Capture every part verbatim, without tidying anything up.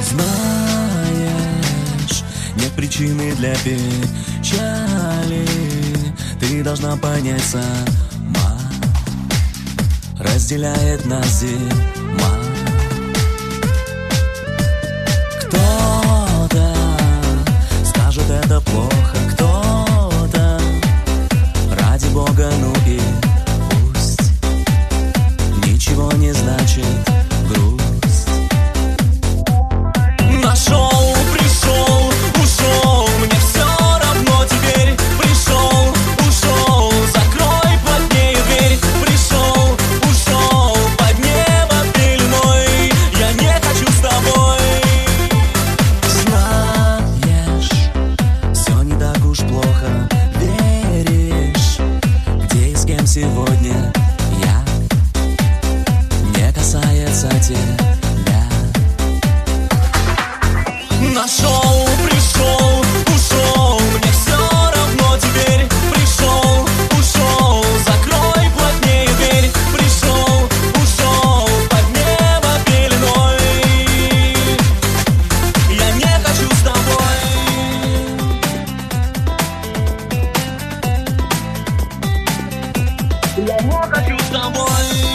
Знаешь, нет причины для печали. Ты должна понять сама, разделяет нас зима. Кто-то скажет, это плохо, кто-то ради Бога, ну и пусть. Ничего не значит грусть. Нашел, пришел, ушел, мне все равно теперь. Пришел, ушел, закрой плотнее дверь. Пришел, ушел, под небо пеленой. Я не хочу с тобой. Знаешь, все не так уж плохо. Веришь, где и с кем сегодня я? Не касается тебя. Нашел, пришел, ушел, мне все равно теперь. Пришел, ушел, закрой плотнее дверь. Пришел, ушел, под небо пеленой. Я не хочу с тобой. Я не хочу с тобой.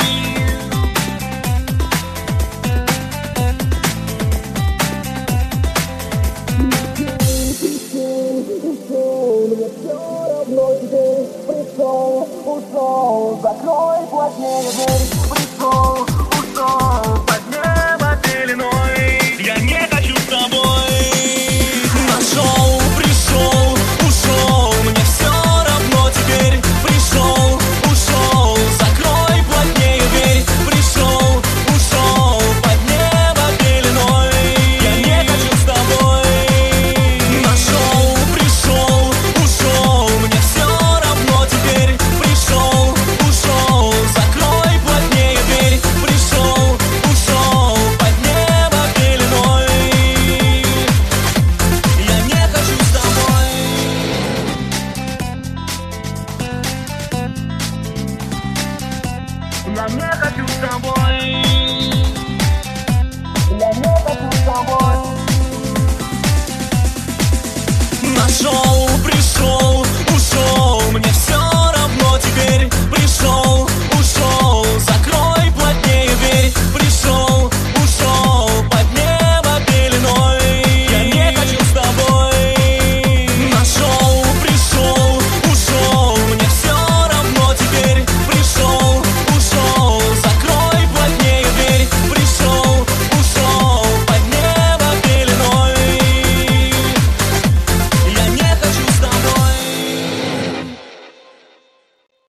Мне все равно теперь. Пришел, ушел, закрой плотнее дверь. Пришел, ушел, под небо пеленой. Я не хочу с тобой. Нашел, пришел, ушел, мне все равно теперь. Пришел, ушел, закрой плотнее дверь. Пришел, ушел, под небо пеленой. Я не хочу с тобой. Нашел, пришел, ушел, мне все равно теперь. Пришел, ушел, закрой плотнее дверь. Пришел, ушел, под небо пеленой. Я не хочу с тобой. Я не хочу с тобой. Я не хочу с тобой.